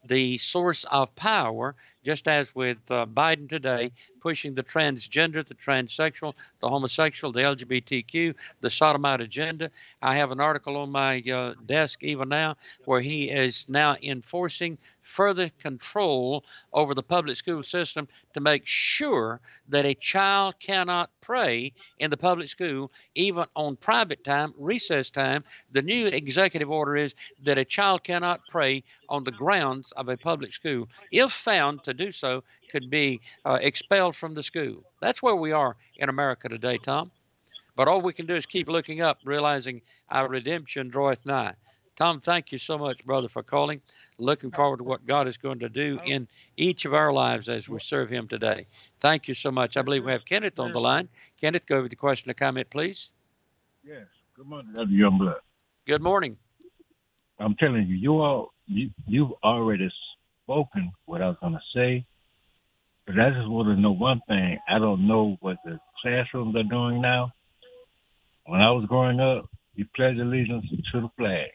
the source of power, just as with Biden today, pushing the transgender, the transsexual, the homosexual, the LGBTQ, the sodomite agenda. I have an article on my desk even now where he is now enforcing further control over the public school system to make sure that a child cannot pray in the public school, even on private time, recess time. The new executive order is that a child cannot pray on the grounds of a public school. If found to do so, could be expelled from the school. That's where we are in America today, Tom. But all we can do is keep looking up, realizing our redemption draweth nigh. Tom, thank you so much, brother, for calling. Looking forward to what God is going to do in each of our lives as we serve him today. Thank you so much. I believe we have Kenneth on the line. Kenneth, go over the question or comment, please. Yes. Good morning, Dr. Youngblood. Good morning. I'm telling you, you've already spoken what I was going to say. But I just want to know one thing. I don't know what the classrooms are doing now. When I was growing up, you pledged allegiance to the flag,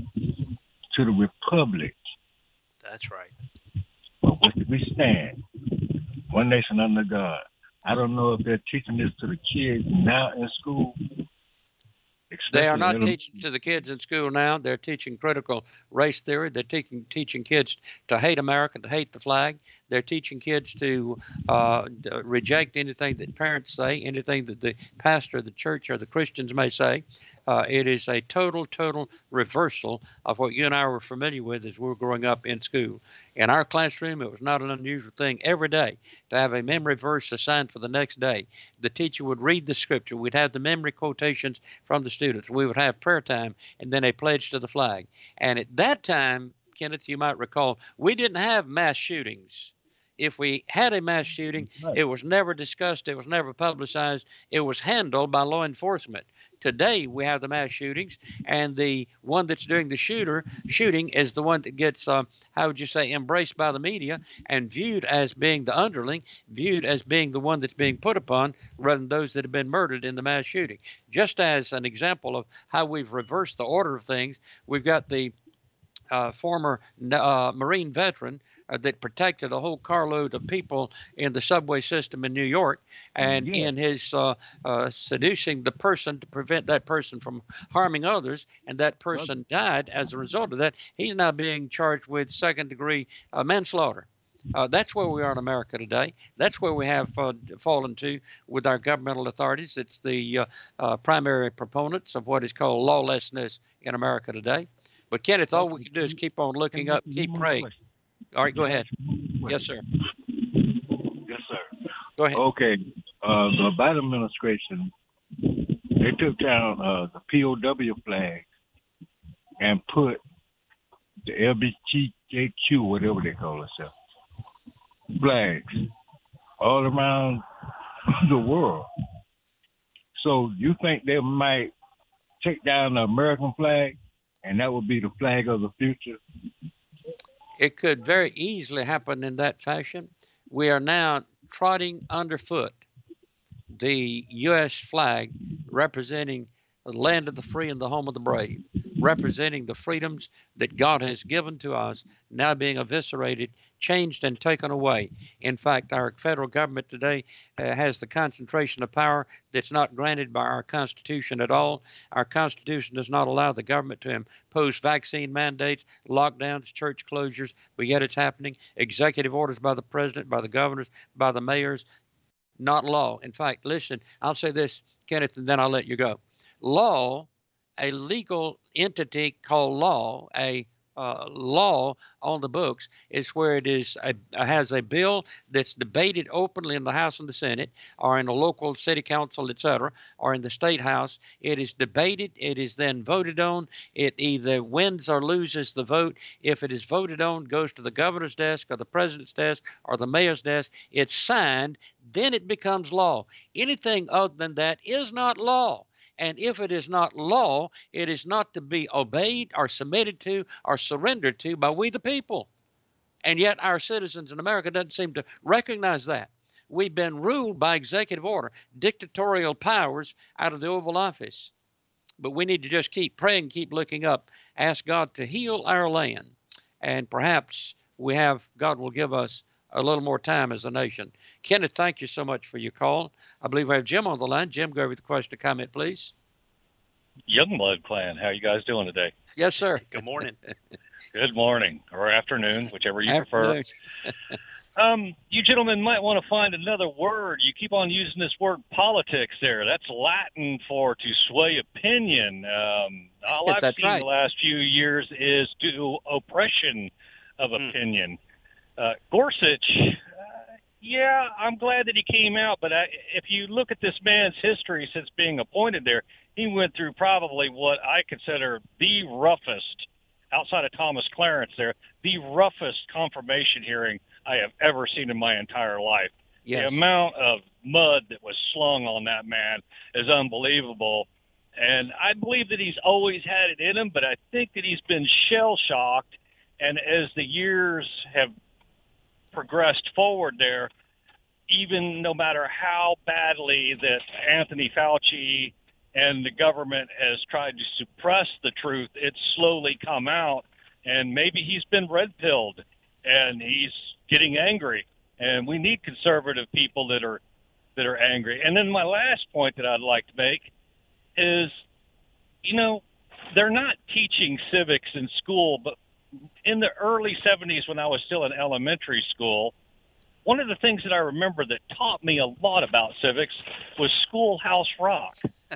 to the republic. That's right. For which we stand, one nation under God. I don't know if they're teaching this to the kids now in school. They are not teaching to the kids in school now. They're teaching critical race theory. They're teaching kids to hate America, to hate the flag. They're teaching kids to reject anything that parents say, anything that the pastor of the church or the Christians may say. It is a total reversal of what you and I were familiar with as we were growing up in school. In our classroom, it was not an unusual thing every day to have a memory verse assigned for the next day. The teacher would read the scripture. We'd have the memory quotations from the students. We would have prayer time and then a pledge to the flag. And at that time, Kenneth, you might recall, we didn't have mass shootings. If we had a mass shooting, it was never discussed. It was never publicized. It was handled by law enforcement. Today, we have the mass shootings, and the one that's doing the shooting is the one that gets, how would you say, embraced by the media and viewed as being the underling, viewed as being the one that's being put upon rather than those that have been murdered in the mass shooting. Just as an example of how we've reversed the order of things, we've got the former Marine veteran that protected a whole carload of people in the subway system in New York, and in his seducing the person to prevent that person from harming others, and that person died as a result of that, he's now being charged with second-degree manslaughter. That's where we are in America today. That's where we have fallen to with our governmental authorities. It's the primary proponents of what is called lawlessness in America today. But Kenneth, all we can do is keep on looking up, keep praying. All right, go ahead. Yes, sir. Yes, sir. Go ahead. Okay. The Biden administration, they took down the POW flag and put the LGBTQ, whatever they call themselves, flags all around the world. So you think they might take down the American flag, and that would be the flag of the future? It could very easily happen in that fashion. We are now trotting underfoot the U.S. flag representing the land of the free and the home of the brave, representing the freedoms that God has given to us, now being eviscerated, changed, and taken away. In fact, our federal government today has the concentration of power that's not granted by our Constitution at all. Our Constitution does not allow the government to impose vaccine mandates, lockdowns, church closures, but yet it's happening. Executive orders by the president, by the governors, by the mayors, not law. In fact, listen, I'll say this, Kenneth, and then I'll let you go. Law, a legal entity called law, a law on the books, is where it is has a bill that's debated openly in the House and the Senate, or in a local city council, etc., or in the state house. It is debated. It is then voted on. It either wins or loses the vote. If it is voted on, goes to the governor's desk or the president's desk or the mayor's desk. It's signed. Then it becomes law. Anything other than that is not law. And if it is not law, it is not to be obeyed or submitted to or surrendered to by we the people. And yet our citizens in America doesn't seem to recognize that. We've been ruled by executive order, dictatorial powers out of the Oval Office. But we need to just keep praying, keep looking up, ask God to heal our land. And perhaps God will give us a little more time as a nation. Kenneth, thank you so much for your call. I believe we have Jim on the line. Jim, go over the question or comment, please. Youngblood clan, how you guys doing today? Yes, sir. Good morning. Good morning, or afternoon, whichever you Afternoon. prefer. You gentlemen might want to find another word. You keep on using this word politics there. That's Latin for to sway opinion. All I've That's seen right. the last few years is to oppression of opinion. Gorsuch, yeah, I'm glad that he came out, but if you look at this man's history since being appointed there, he went through probably what I consider the roughest, outside of Thomas Clarence there, the roughest confirmation hearing I have ever seen in my entire life. Yes. The amount of mud that was slung on that man is unbelievable. And I believe that he's always had it in him, but I think that he's been shell-shocked. And as the years have progressed forward there, even no matter how badly that Anthony Fauci and the government has tried to suppress the truth, it's slowly come out, and maybe he's been red-pilled, and he's getting angry. And we need conservative people that are angry. And then my last point that I'd like to make is, they're not teaching civics in school, but in the early 70s when I was still in elementary school, one of the things that I remember that taught me a lot about civics was Schoolhouse Rock.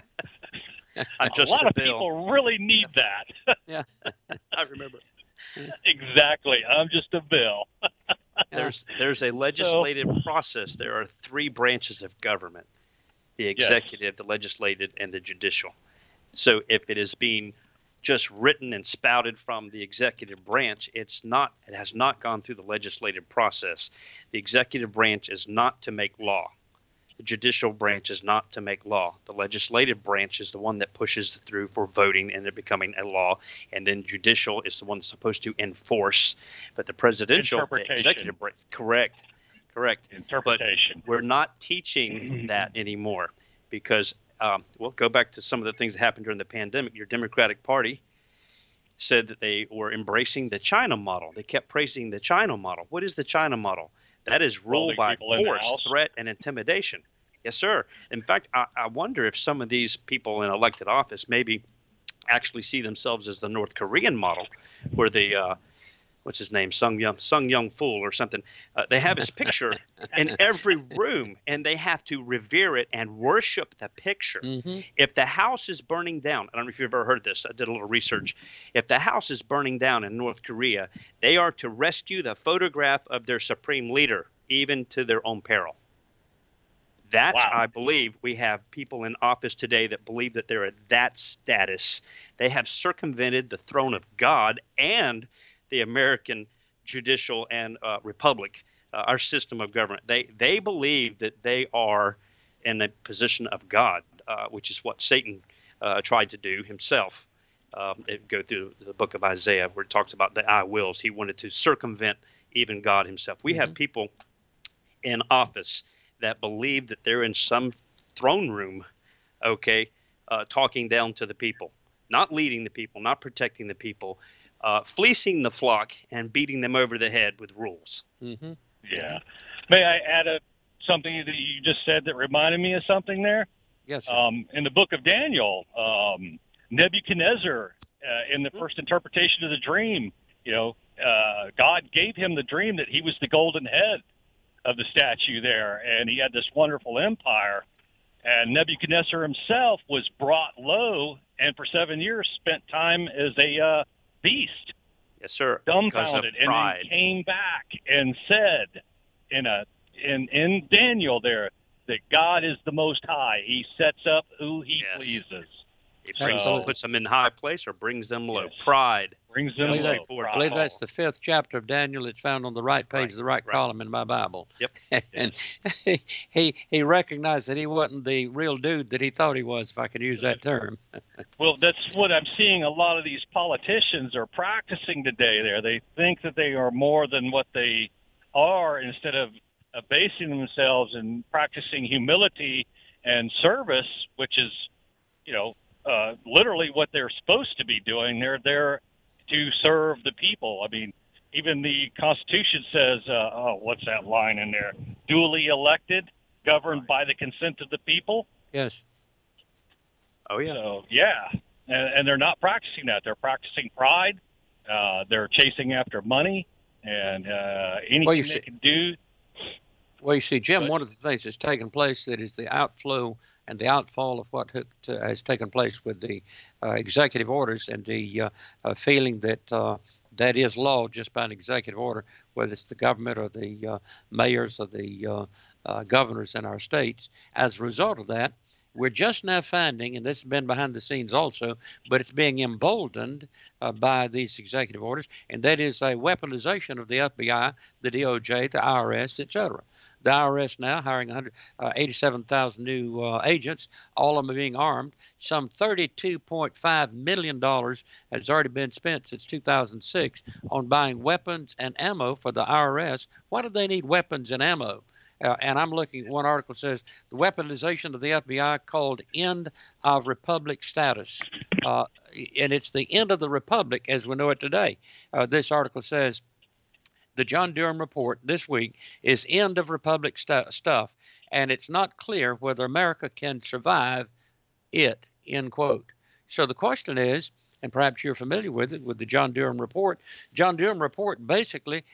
I'm just a lot of bill. people really need that. Yeah. I remember. Exactly. I'm just a bill. There's a legislative process. There are three branches of government: the executive, the legislative, and the judicial. So if it is being just written and spouted from the executive branch, it has not gone through the legislative process. The executive branch is not to make law. The judicial branch is not to make law. The legislative branch is the one that pushes through for voting and it becoming a law. And then judicial is the one that's supposed to enforce. But the presidential, the executive branch, correct. Interpretation. But we're not teaching that anymore because, go back to some of the things that happened during the pandemic. Your Democratic Party said that they were embracing the China model. They kept praising the China model. What is the China model? That is rule by force, threat, and intimidation. Yes, sir. In fact, I wonder if some of these people in elected office maybe actually see themselves as the North Korean model, where the what's his name, Sung Young Fool or something. They have his picture in every room, and they have to revere it and worship the picture. Mm-hmm. If the house is burning down, I don't know if you've ever heard this. I did a little research. If the house is burning down in North Korea, they are to rescue the photograph of their supreme leader, even to their own peril. That's, wow. I believe, we have people in office today that believe that they're at that status. They have circumvented the throne of God and the American judicial and republic, our system of government. They believe that they are in a position of God, which is what Satan tried to do himself. Go through the book of Isaiah where it talks about the I wills. He wanted to circumvent even God himself. We have people in office that believe that they're in some throne room, talking down to the people, not leading the people, not protecting the people, fleecing the flock and beating them over the head with rules. Mm-hmm. Yeah. May I add something that you just said that reminded me of something there? Yes, sir. In the book of Daniel, Nebuchadnezzar, in the first interpretation of the dream, God gave him the dream that he was the golden head of the statue there, and he had this wonderful empire. And Nebuchadnezzar himself was brought low, and for 7 years spent time as a beast. Yes, sir. Dumbfounded, and then came back and said in Daniel there that God is the Most High. He sets up who He pleases. He puts them in high place or brings them low. Pride. Brings them low. I believe that's the 5th chapter of Daniel. It's found on the right page of the right column in my Bible. Yep. And he recognized that he wasn't the real dude that he thought he was, if I could use that term. Well, that's what I'm seeing a lot of these politicians are practicing today there. They think that they are more than what they are instead of basing themselves and practicing humility and service, which is, literally what they're supposed to be doing. They're there to serve the people. I mean, even the Constitution says, what's that line in there? Duly elected, governed by the consent of the people. Yes. Oh, yeah. So, yeah. And they're not practicing that. They're practicing pride. They're chasing after money and anything they can do. Well, you see, Jim, one of the things that's taken place that is the outflow and the outfall of what has taken place with the executive orders and the feeling that that is law just by an executive order, whether it's the government or the mayors or the governors in our states. As a result of that, we're just now finding, and this has been behind the scenes also, but it's being emboldened by these executive orders, and that is a weaponization of the FBI, the DOJ, the IRS, et cetera. The IRS now hiring 187,000 new agents, all of them are being armed. Some $32.5 million has already been spent since 2006 on buying weapons and ammo for the IRS. Why do they need weapons and ammo? And I'm looking, one article says, the weaponization of the FBI called end of republic status. And it's the end of the republic as we know it today. This article says, the John Durham report this week is end of republic stuff, and it's not clear whether America can survive it, end quote. So the question is, and perhaps you're familiar with it, with the John Durham report. John Durham report basically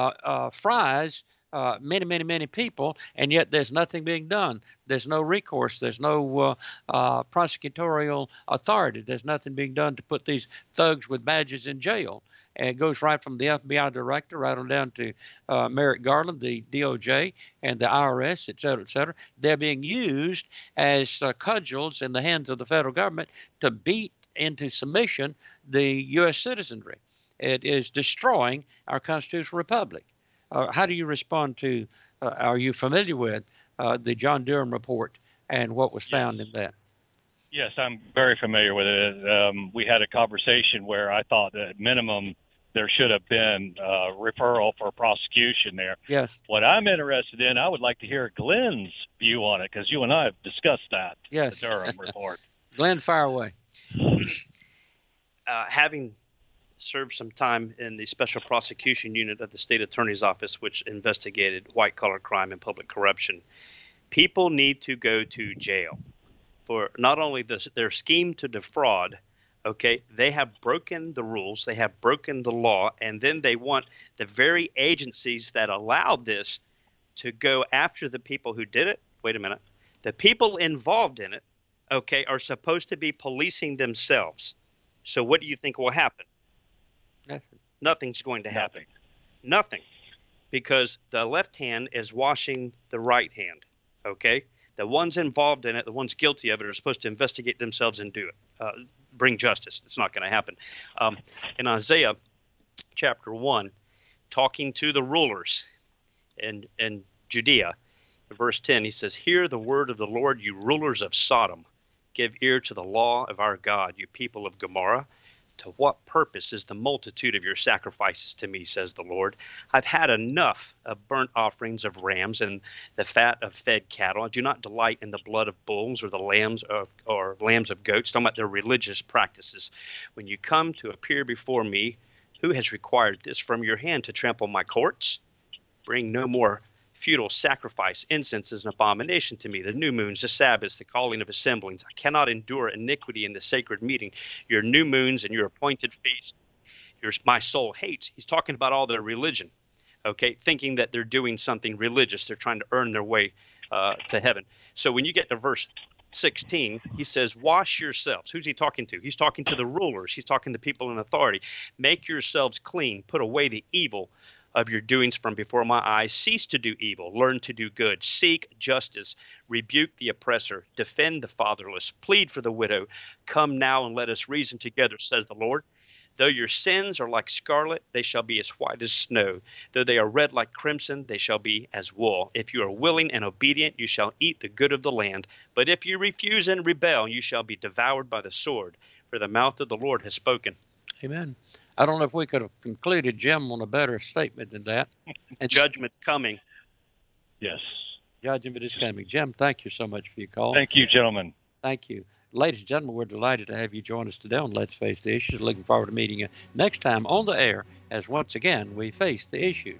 fries many people, and yet there's nothing being done. There's no recourse. There's no prosecutorial authority. There's nothing being done to put these thugs with badges in jail. And it goes right from the FBI director right on down to Merrick Garland, the DOJ, and the IRS, et cetera, et cetera. They're being used as cudgels in the hands of the federal government to beat into submission the U.S. citizenry. It is destroying our constitutional republic. How do you respond to, are you familiar with the John Durham report and what was found in that? Yes, I'm very familiar with it. We had a conversation where I thought that at minimum there should have been a referral for prosecution there. Yes. What I'm interested in, I would like to hear Glenn's view on it, because you and I have discussed that. Yes. The Durham report. Glenn, fire away. Having served some time in the Special Prosecution Unit of the State Attorney's Office, which investigated white-collar crime and public corruption, people need to go to jail for not only their scheme to defraud. Okay, they have broken the rules, they have broken the law, and then they want the very agencies that allowed this to go after the people who did it. Wait a minute. The people involved in it, okay, are supposed to be policing themselves. So what do you think will happen? Nothing. Nothing's going to happen. Nothing. Because the left hand is washing the right hand, okay? The ones involved in it, the ones guilty of it, are supposed to investigate themselves and do it. Bring justice. It's not going to happen. In Isaiah chapter 1, talking to the rulers in Judea, in verse 10, he says, "Hear the word of the Lord, you rulers of Sodom. Give ear to the law of our God, you people of Gomorrah. To what purpose is the multitude of your sacrifices to me, says the Lord? I've had enough of burnt offerings of rams and the fat of fed cattle. I do not delight in the blood of bulls or the lambs of goats," talking about their religious practices. "When you come to appear before me, who has required this from your hand to trample my courts? Bring no more futile sacrifice. Incense is an abomination to me. The new moons, the Sabbaths, the calling of assemblies. I cannot endure iniquity in the sacred meeting. Your new moons and your appointed feasts, my soul hates." He's talking about all their religion, okay, thinking that they're doing something religious. They're trying to earn their way to heaven. So when you get to verse 16, he says, "Wash yourselves." Who's he talking to? He's talking to the rulers. He's talking to people in authority. "Make yourselves clean. Put away the evil of your doings from before my eyes. Cease to do evil. Learn to do good. Seek justice. Rebuke the oppressor. Defend the fatherless. Plead for the widow. Come now and let us reason together, says the Lord. Though your sins are like scarlet, they shall be as white as snow. Though they are red like crimson, they shall be as wool. If you are willing and obedient, you shall eat the good of the land. But if you refuse and rebel, you shall be devoured by the sword. For the mouth of the Lord has spoken." Amen. I don't know if we could have concluded, Jim, on a better statement than that. And judgment's coming. Yes. Judgment is coming. Jim, thank you so much for your call. Thank you, gentlemen. Thank you. Ladies and gentlemen, we're delighted to have you join us today on Let's Face the Issues. Looking forward to meeting you next time on the air as once again we face the issues.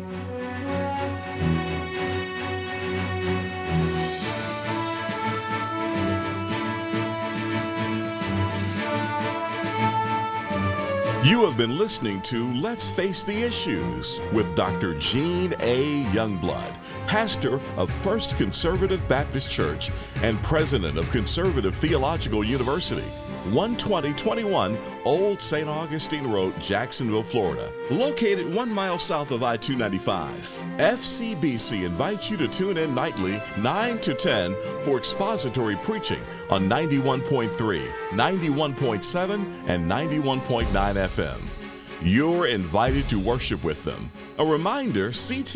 You have been listening to Let's Face the Issues with Dr. Gene A. Youngblood, pastor of First Conservative Baptist Church and president of Conservative Theological University, 12021 Old St. Augustine Road, Jacksonville, Florida, located 1 mile south of I-295. FCBC invites you to tune in nightly 9 to 10 for expository preaching on 91.3, 91.7, and 91.9 FM. You're invited to worship with them. A reminder, CT